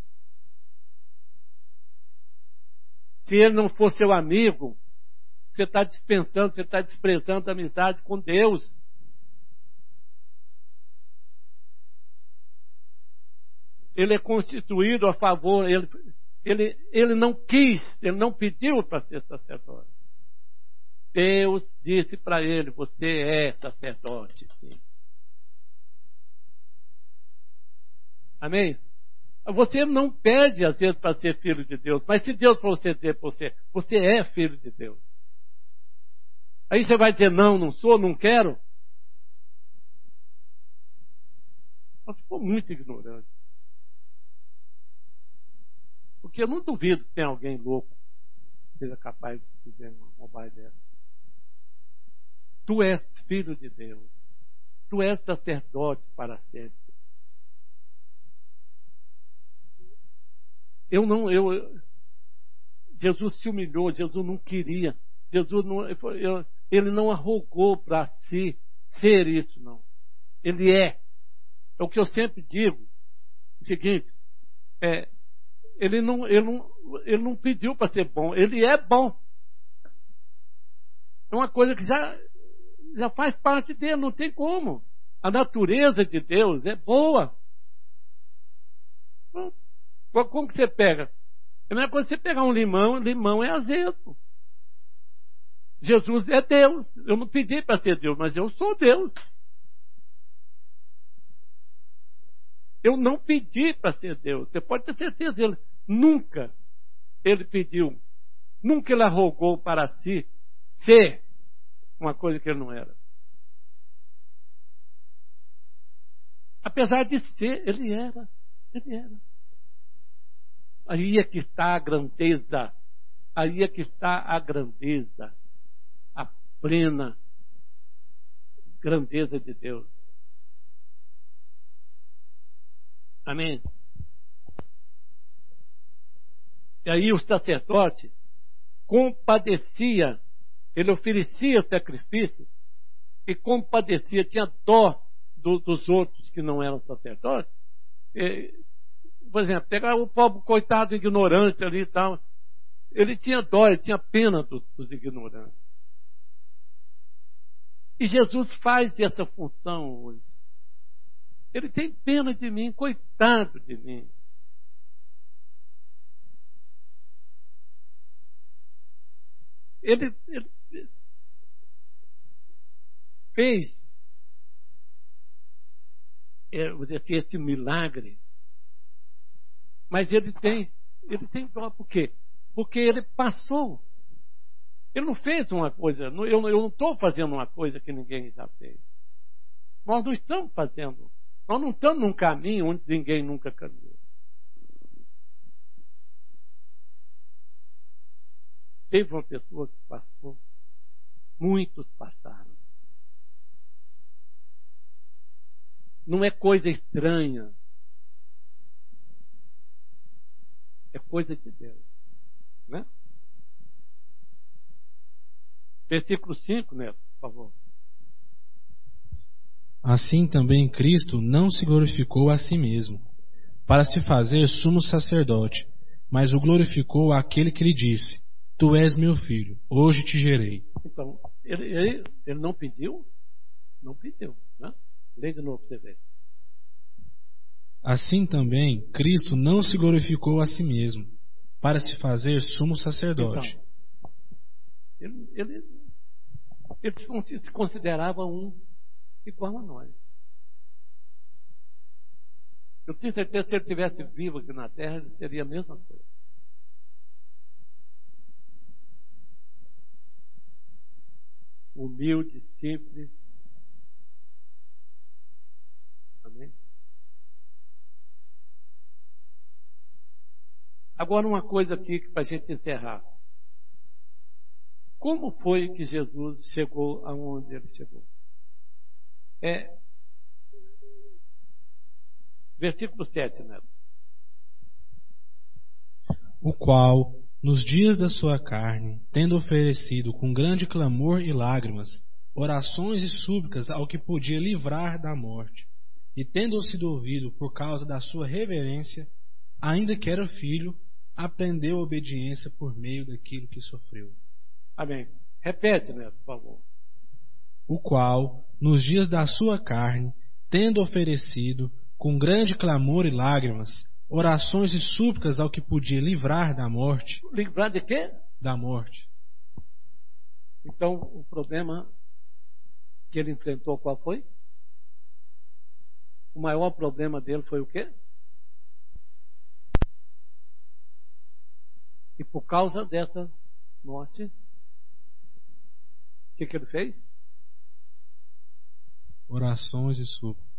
Se ele não for seu amigo, você está dispensando, você está desprezando a amizade com Deus. Ele é constituído a favor, ele, ele, ele não quis, ele não pediu para ser sacerdote. Deus disse para ele: você é sacerdote, sim. Amém? Você não pede às vezes para ser filho de Deus, mas se Deus for você dizer para você, você é filho de Deus. Aí você vai dizer: não, não sou, não quero. Você ficou muito ignorante. Porque eu não duvido que tenha alguém louco que seja capaz de dizer uma bobagem dela. Tu és filho de Deus. Tu és sacerdote para sempre. Eu não, eu, Jesus se humilhou, Jesus não queria, Jesus não, eu, ele não arrogou para si ser isso, não. Ele é. É o que eu sempre digo. O seguinte, é, ele, não, ele, não, ele não pediu para ser bom, ele é bom. É uma coisa que já, já faz parte dele, não tem como. A natureza de Deus é boa. Como que você pega? É a mesma coisa que você pegar um limão, limão é azedo. Jesus é Deus. Eu não pedi para ser Deus, mas eu sou Deus. Eu não pedi para ser Deus. Você pode ter certeza dele. Nunca ele pediu. Nunca ele arrogou para si ser uma coisa que ele não era. Apesar de ser, ele era. Ele era. Aí é que está a grandeza. Aí é que está a grandeza. A plena grandeza de Deus. Amém? E aí o sacerdote compadecia, ele oferecia sacrifícios e compadecia, tinha dó do, dos outros que não eram sacerdotes. E, por exemplo, pegar o pobre coitado ignorante ali e tal, ele tinha dó, ele tinha pena do, dos ignorantes. E Jesus faz essa função hoje. Ele tem pena de mim, coitado de mim. Ele, ele fez é, vou dizer assim, esse milagre, mas ele tem, ele tem dó. Por quê? Porque ele passou. Ele não fez uma coisa, eu não estou fazendo uma coisa que ninguém já fez. Nós não estamos fazendo. Nós não estamos num caminho onde ninguém nunca caminhou. Teve uma pessoa que passou. Muitos passaram. Não é coisa estranha. É coisa de Deus. Né? Versículo cinco, Neto, por favor. Assim também Cristo não se glorificou a si mesmo, para se fazer sumo sacerdote, mas o glorificou àquele que lhe disse: Tu és meu filho, hoje te gerei. Então, ele, ele, ele não pediu? Não pediu, né? Lê de novo para você ver. Assim também Cristo não se glorificou a si mesmo, para se fazer sumo sacerdote. Então, ele, ele, ele se considerava um igual a nós. Eu tenho certeza que se ele estivesse vivo aqui na terra, ele seria a mesma coisa. Humilde, simples. Amém? Agora uma coisa aqui para a gente encerrar. Como foi que Jesus chegou aonde ele chegou? É, versículo sete, né? O qual, nos dias da sua carne, tendo oferecido com grande clamor e lágrimas, orações e súplicas ao que podia livrar da morte, e tendo sido ouvido por causa da sua reverência, ainda que era filho, aprendeu a obediência por meio daquilo que sofreu. Amém. Repete, né, por favor. O qual, nos dias da sua carne, tendo oferecido, com grande clamor e lágrimas, orações e súplicas ao que podia livrar da morte. Livrar de quê? Da morte. Então, o problema que ele enfrentou, qual foi? O maior problema dele foi o quê? E por causa dessa morte, o que, que ele fez? Orações e súplicas.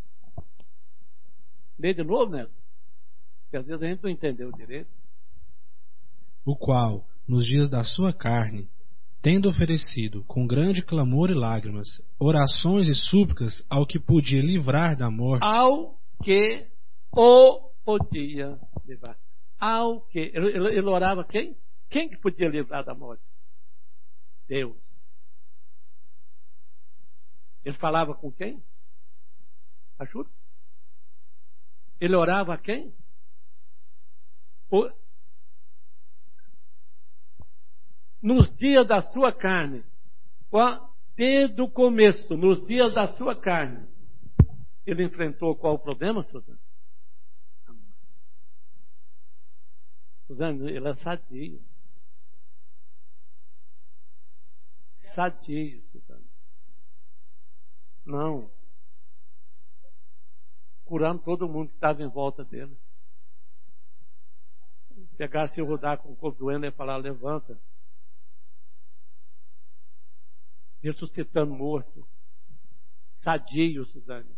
Lê de novo, né? Porque às vezes a gente não entendeu direito. O qual, nos dias da sua carne, tendo oferecido, com grande clamor e lágrimas, orações e súplicas ao que podia livrar da morte. Ao que o podia livrar. Ao que. Ele, ele, ele orava quem? Quem que podia livrar da morte? Deus. Ele falava com quem? Ajuda? Ele orava a quem? O... Nos dias da sua carne, desde o começo, nos dias da sua carne, ele enfrentou qual o problema, Suzana? Suzana, ele é sadio. Sadio, Suzana. Não. Curando todo mundo que estava em volta dele. Chegasse a rodar com o corpo doendo, ele ia falar, levanta. Ressuscitando morto. Sadio, Suzane.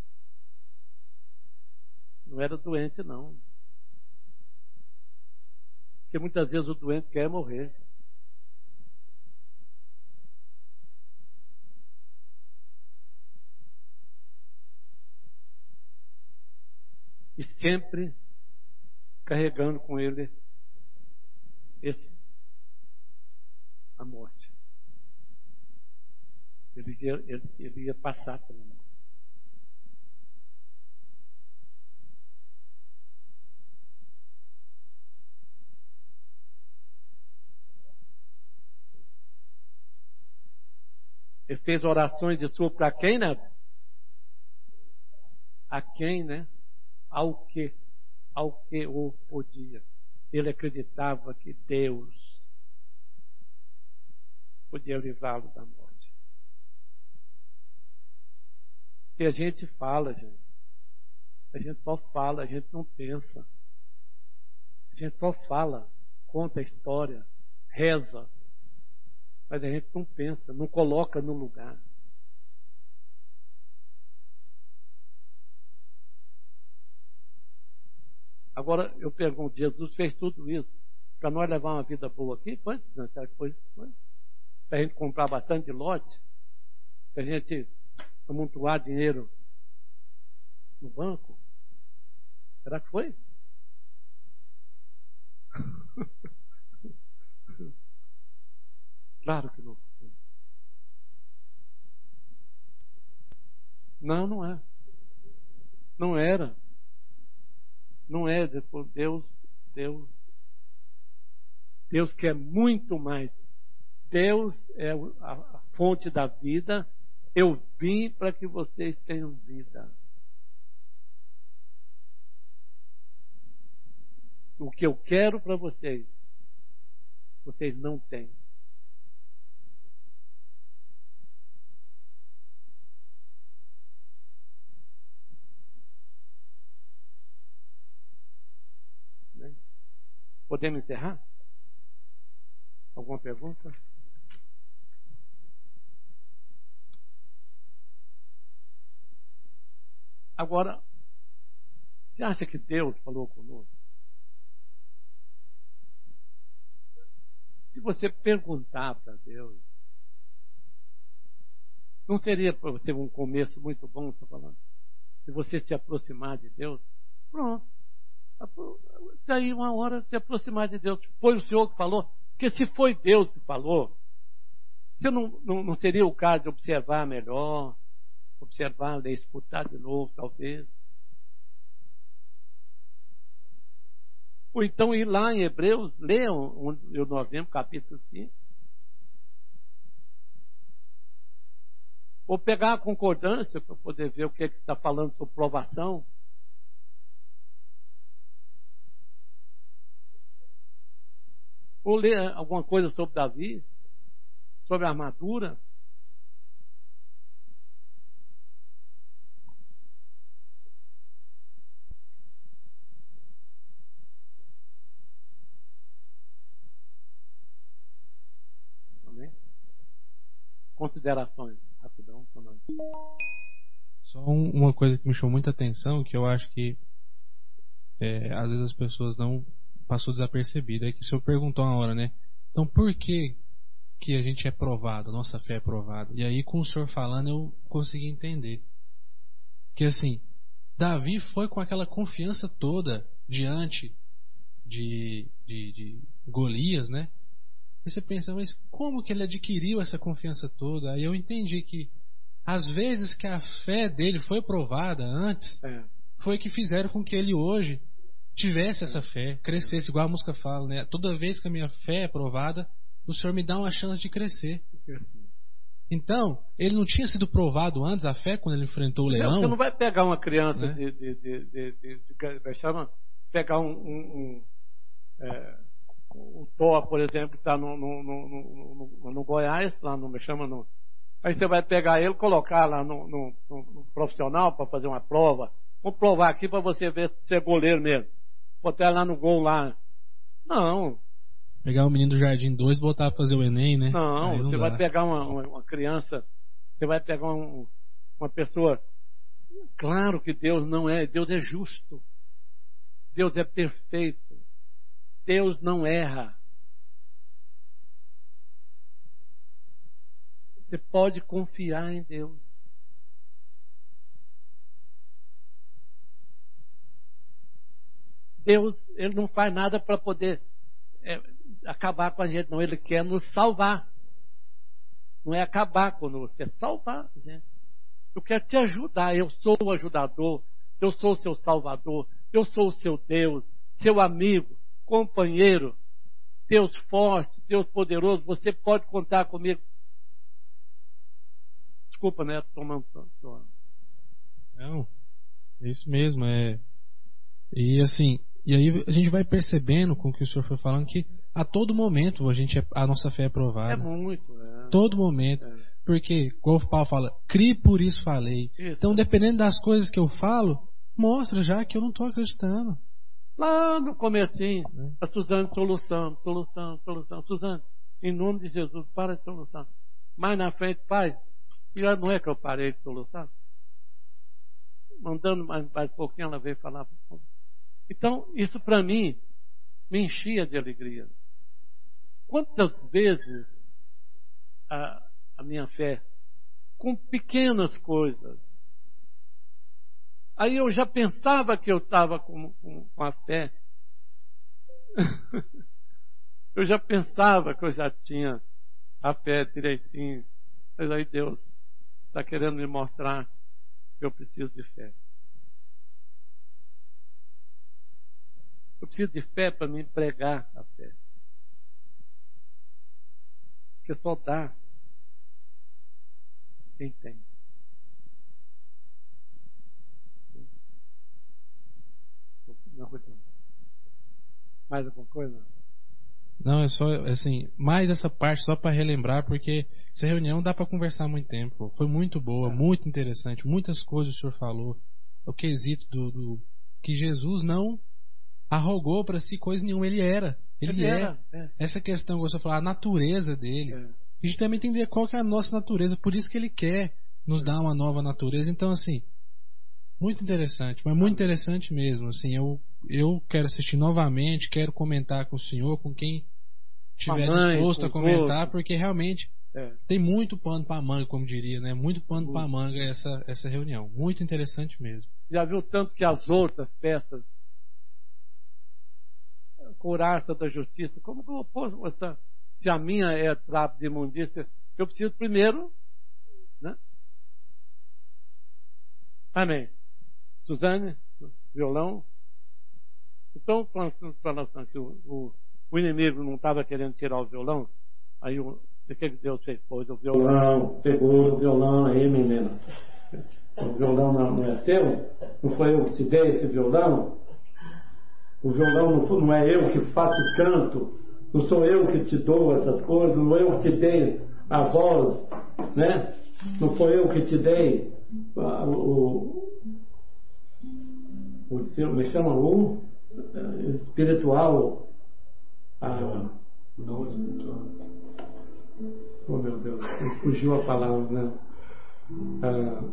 Não era doente, não. Porque muitas vezes o doente quer morrer. E sempre carregando com ele esse a morte. Ele ia, ele, ele ia passar pela morte. Ele fez orações de sua para quem, né? A quem, né? Ao que, ao que o podia. Ele acreditava que Deus podia livrá-lo da morte. Que a gente fala, gente. A gente só fala, a gente não pensa. A gente só fala, conta a história, reza. Mas a gente não pensa, não coloca no lugar. Agora, eu pergunto, Jesus fez tudo isso para nós levar uma vida boa aqui? Foi isso, né? Foi, foi. Para a gente comprar bastante lote? Para a gente amontoar dinheiro no banco? Será que foi? Claro que não foi. Não, não é. Não era. Não é. Depois Deus, Deus, Deus quer muito mais. Deus é a fonte da vida. Eu vim para que vocês tenham vida. O que eu quero para vocês, vocês não têm. Podemos encerrar? Alguma pergunta? Agora, você acha que Deus falou conosco? Se você perguntar para Deus, não seria para você um começo muito bom, está falando? Se você se aproximar de Deus, pronto. Daí uma hora se aproximar de Deus. Foi o Senhor que falou. Porque se foi Deus que falou, você não, não, não seria o caso de observar melhor, observar, ler, escutar de novo, talvez. Ou então ir lá em Hebreus, ler onde nós vemos, capítulo cinco. Ou pegar a concordância para poder ver o que é que está falando sobre provação. Ou ler alguma coisa sobre Davi, sobre a armadura. Amém? Considerações, rapidão. Só um, uma coisa que me chamou muita atenção, que eu acho que é, às vezes as pessoas não passou desapercebida, é que o senhor perguntou uma hora, né? Então por que que a gente é provado, a nossa fé é provada? E aí com o senhor falando eu consegui entender. Que assim, Davi foi com aquela confiança toda diante de, de, de Golias, né? E você pensa, mas como que ele adquiriu essa confiança toda? Aí eu entendi que às vezes que a fé dele foi provada antes, é. foi que fizeram com que ele hoje tivesse essa fé, crescesse, igual a música fala, né? Toda vez que a minha fé é provada, o Senhor me dá uma chance de crescer. Então, ele não tinha sido provado antes a fé quando ele enfrentou o leão? Você não vai pegar uma criança, né? de, de, de, de, de, de, de chama, pegar um, um, um, é, um Thor, por exemplo, que está no, no, no, no, no Goiás, lá no, me chama no, aí você vai pegar ele, colocar lá no, no, no profissional para fazer uma prova. Vou provar aqui para você ver se você é goleiro mesmo. Botar lá no gol lá. Não. Pegar o menino do Jardim dois e botar para fazer o Enem, né? Não, não você dá. Vai pegar uma, uma, uma criança, você vai pegar um, uma pessoa. Claro que Deus não é, Deus é justo. Deus é perfeito. Deus não erra. Você pode confiar em Deus. Deus, Ele não faz nada para poder é, acabar com a gente, não. Ele quer nos salvar. Não é acabar conosco, é salvar a gente. Eu quero te ajudar. Eu sou o ajudador. Eu sou o seu salvador. Eu sou o seu Deus, seu amigo, companheiro, Deus forte, Deus poderoso. Você pode contar comigo. Desculpa, né? Tomando sua. Não, é isso mesmo. É... E assim, e aí a gente vai percebendo com o que o senhor foi falando que a todo momento a, gente é, a nossa fé é provada. É muito, é. Todo momento. É. Porque, como o Paulo fala, crie por isso falei. Isso. Então, dependendo das coisas que eu falo, mostra já que eu não estou acreditando. Lá no comecinho, é. a Suzane solução, solução, solução. Suzane, em nome de Jesus, para de solução. Mais na frente, faz. E já não é que eu parei de solução. Mandando mais, mais um pouquinho, ela veio falar. Então, isso para mim me enchia de alegria. Quantas vezes a, a minha fé, com pequenas coisas, aí eu já pensava que eu estava com, com, com a fé, eu já pensava que eu já tinha a fé direitinho, mas aí Deus está querendo me mostrar que eu preciso de fé. Eu preciso de fé para me pregar a fé. Porque só dá quem tem. Não, mais alguma coisa? Não, é só assim, mais essa parte só para relembrar, porque essa reunião dá para conversar muito tempo. Foi muito boa, é. muito interessante, muitas coisas o senhor falou. O quesito do, do que Jesus não arrogou para si coisa nenhuma, ele era. Ele, ele era. É. é. Essa questão que você falou, a natureza dele. É. A gente também tem que ver qual que é a nossa natureza, por isso que ele quer nos é. dar uma nova natureza. Então, assim, muito interessante, mas muito interessante mesmo. Assim, eu, eu quero assistir novamente, quero comentar com o senhor, com quem estiver disposto a comentar, porque realmente é. tem muito pano para manga, como diria, né? Muito pano para manga essa, essa reunião. Muito interessante mesmo. Já viu tanto que as outras peças, couraça da justiça, como que eu posso, essa, se a minha é trapo de imundícia, eu preciso primeiro, né? Amém. Suzane, violão. Então, falando que o, o, o inimigo não estava querendo tirar o violão, aí o, o que Deus fez? Pôs o violão, pegou o violão aí, menina. O violão não, não é seu? Não foi eu que te dei esse violão? O violão não, não é eu que faço canto. Não sou eu que te dou essas coisas, não eu que te dei a voz, né? Não foi eu que te dei uh, o, o, o me chama o uh, espiritual, uh, não espiritual. Oh meu Deus, fugiu a palavra, né? Uh,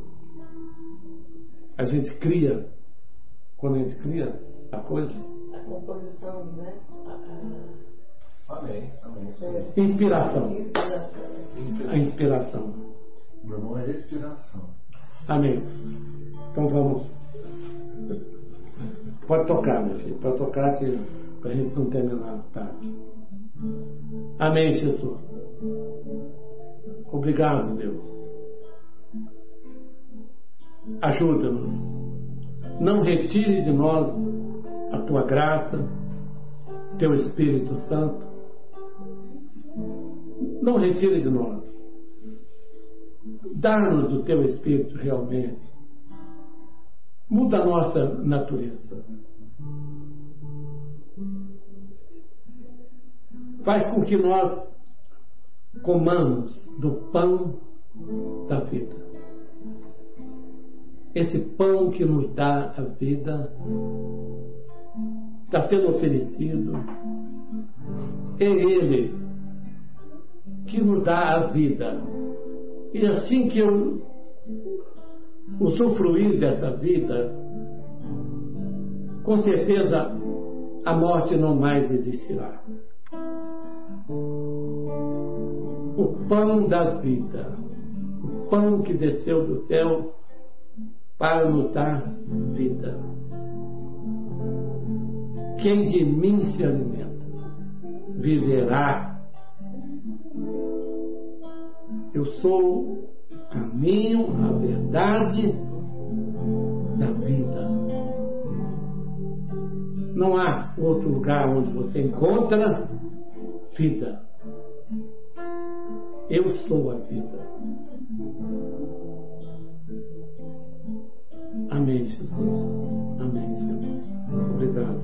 a gente cria, quando a gente cria a coisa, a composição, né? A, a... Amém, amém. Inspiração. Inspiração. A inspiração. Meu irmão é inspiração. Amém. Então vamos. Pode tocar, meu filho. Pode tocar que para a gente não terminar tarde. Amém, Jesus. Obrigado, Deus. Ajuda-nos. Não retire de nós a tua graça, teu Espírito Santo. Não retire de nós. Dá-nos o teu Espírito realmente. Muda a nossa natureza. Faz com que nós comamos do pão da vida. Esse pão que nos dá a vida está sendo oferecido. É Ele que nos dá a vida. E assim que eu usufruir dessa vida, com certeza a morte não mais existirá. O pão da vida, o pão que desceu do céu para nos dar vida. Quem de mim se alimenta viverá. Eu sou o caminho, a verdade da vida. Não há outro lugar onde você encontra vida. Eu sou a vida. Amém, Jesus. Amém, Senhor. Obrigado.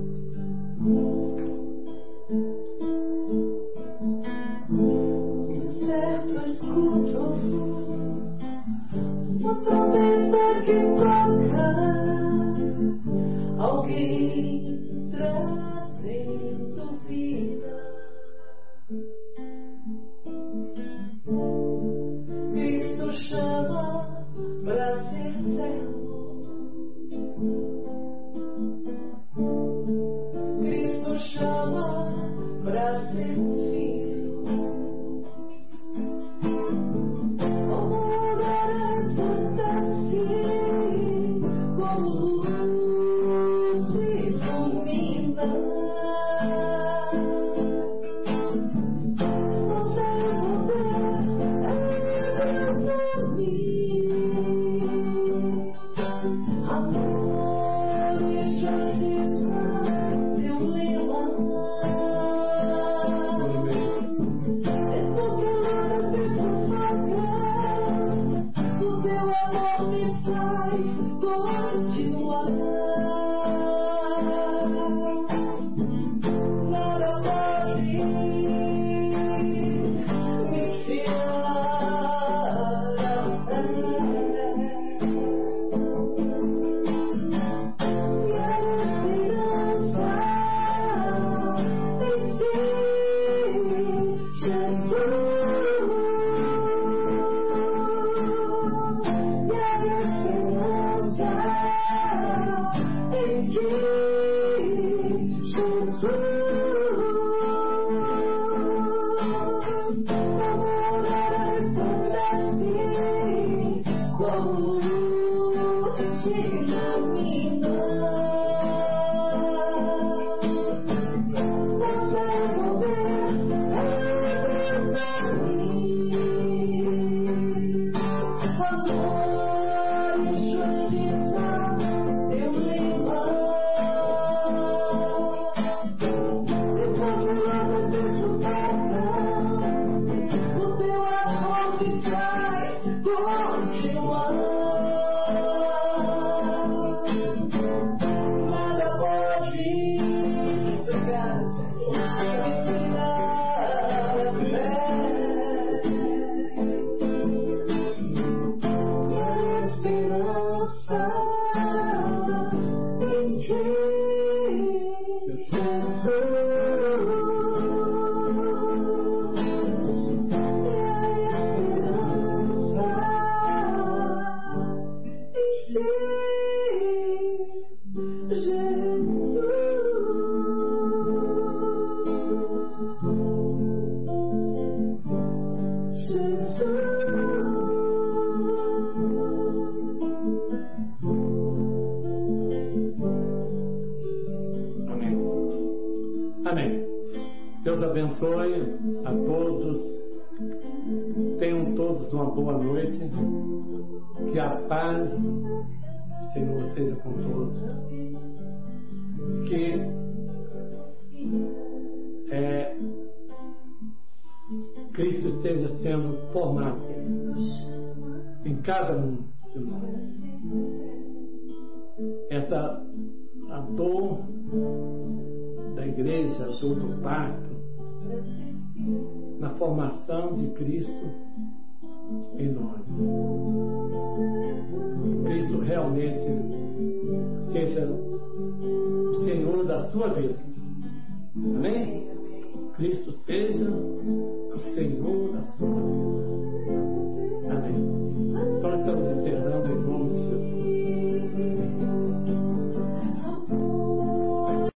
Certo, escuto uma trombeta que toca, alguém trazendo vida. Cristo chama para ser servo. Cristo chama para ser filho. Nada pode em ti, Deus abençoe a todos. Tenham todos uma boa noite. Que a paz do Senhor seja com todos. Que é, Cristo esteja sendo formado em cada um de nós. Essa a dor da igreja, a dor do pacto, na formação de Cristo em nós. Cristo realmente seja o Senhor da sua vida. Amém? Cristo seja o Senhor da sua vida.